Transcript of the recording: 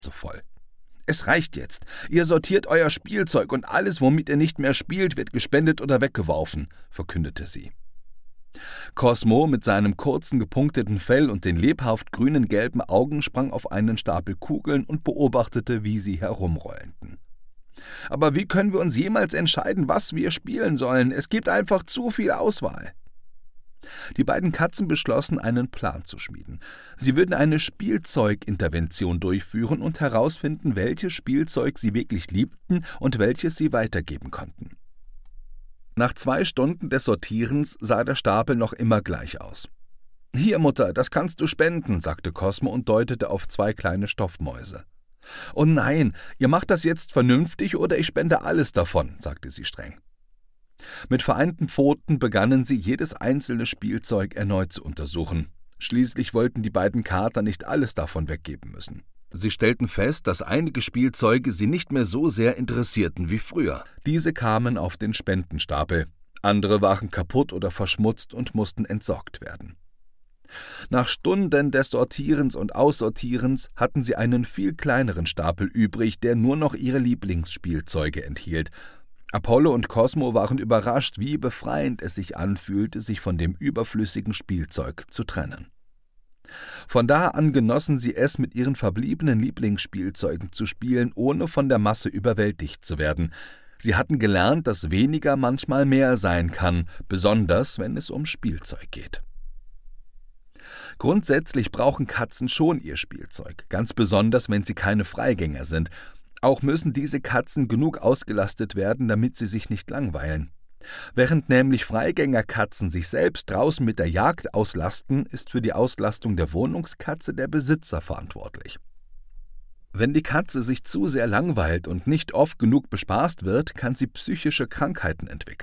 so voll. »Es reicht jetzt. Ihr sortiert euer Spielzeug und alles, womit ihr nicht mehr spielt, wird gespendet oder weggeworfen«, verkündete sie. Cosmo mit seinem kurzen, gepunkteten Fell und den lebhaft grünen-gelben Augen sprang auf einen Stapel Kugeln und beobachtete, wie sie herumrollten. »Aber wie können wir uns jemals entscheiden, was wir spielen sollen? Es gibt einfach zu viel Auswahl.« Die beiden Katzen beschlossen, einen Plan zu schmieden. Sie würden eine Spielzeugintervention durchführen und herausfinden, welches Spielzeug sie wirklich liebten und welches sie weitergeben konnten. Nach 2 Stunden des Sortierens sah der Stapel noch immer gleich aus. »Hier, Mutter, das kannst du spenden«, sagte Cosmo und deutete auf 2 kleine Stoffmäuse. »Oh nein, ihr macht das jetzt vernünftig oder ich spende alles davon«, sagte sie streng. Mit vereinten Pfoten begannen sie, jedes einzelne Spielzeug erneut zu untersuchen. Schließlich wollten die beiden Kater nicht alles davon weggeben müssen. Sie stellten fest, dass einige Spielzeuge sie nicht mehr so sehr interessierten wie früher. Diese kamen auf den Spendenstapel. Andere waren kaputt oder verschmutzt und mussten entsorgt werden. Nach Stunden des Sortierens und Aussortierens hatten sie einen viel kleineren Stapel übrig, der nur noch ihre Lieblingsspielzeuge enthielt. Apollo und Cosmo waren überrascht, wie befreiend es sich anfühlte, sich von dem überflüssigen Spielzeug zu trennen. Von da an genossen sie es, mit ihren verbliebenen Lieblingsspielzeugen zu spielen, ohne von der Masse überwältigt zu werden. Sie hatten gelernt, dass weniger manchmal mehr sein kann, besonders wenn es um Spielzeug geht. Grundsätzlich brauchen Katzen schon ihr Spielzeug, ganz besonders, wenn sie keine Freigänger sind. Auch müssen diese Katzen genug ausgelastet werden, damit sie sich nicht langweilen. Während nämlich Freigängerkatzen sich selbst draußen mit der Jagd auslasten, ist für die Auslastung der Wohnungskatze der Besitzer verantwortlich. Wenn die Katze sich zu sehr langweilt und nicht oft genug bespaßt wird, kann sie psychische Krankheiten entwickeln.